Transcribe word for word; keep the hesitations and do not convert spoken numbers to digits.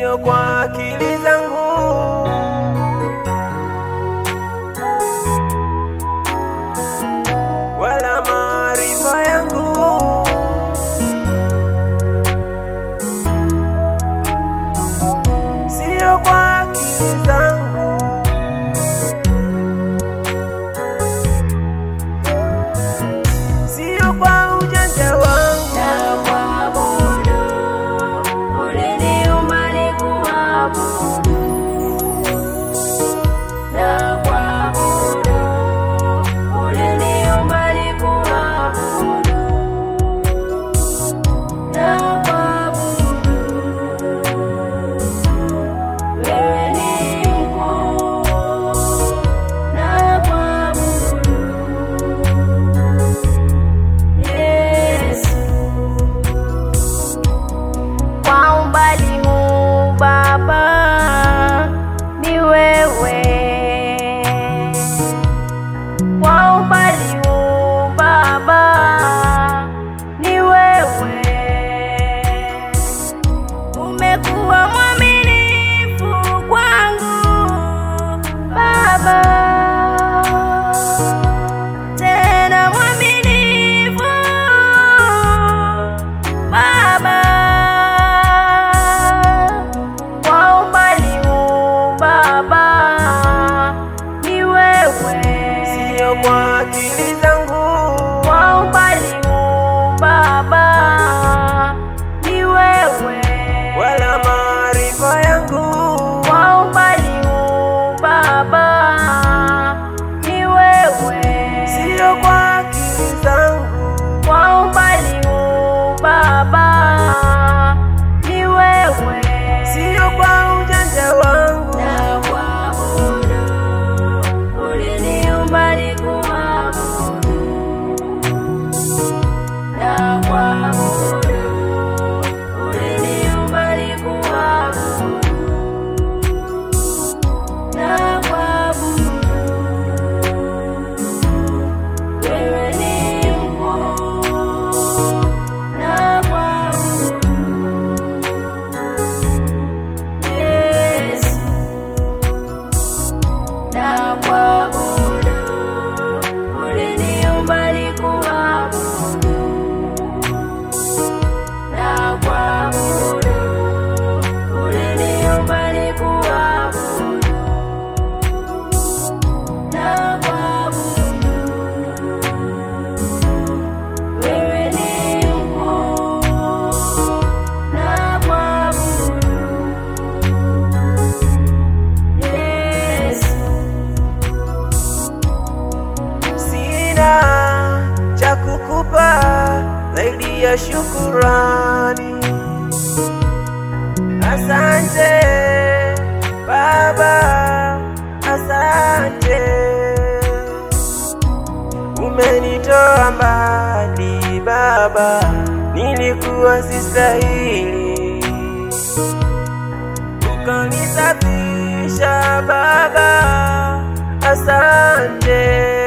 sio kwa akili zangu, wala maarifa yangu, sio kwa akili zangu, sio kwa ujanja wangu. Sio kwa akili zangu, kwa umbali huu Baba, ni wewe, wala maarifa yangu, kwa umbali huu Baba, ni wewe, sio kwa akili zangu, kwa umbali huu Baba, ni wewe, sio kwa ujanja wangu. na kuabudu, uliniumba nikuabudu, na kuabudu, uliniumba nikuabudu, na kuabudu, wewe ni mkuu, na kuabudu, Yesu, na kuabudu, uliniumba nikuabudu, na kuabudu, uliniumba nikuabudu, na kuabudu, wewe ni mkuu, na kuabudu, Yesu. Sina cha kukupa zaidi ya shukurani. Asante Baba, asante, umenitoa mbali Baba, nilikuwa sistahili, ukanisafisha Baba, asante.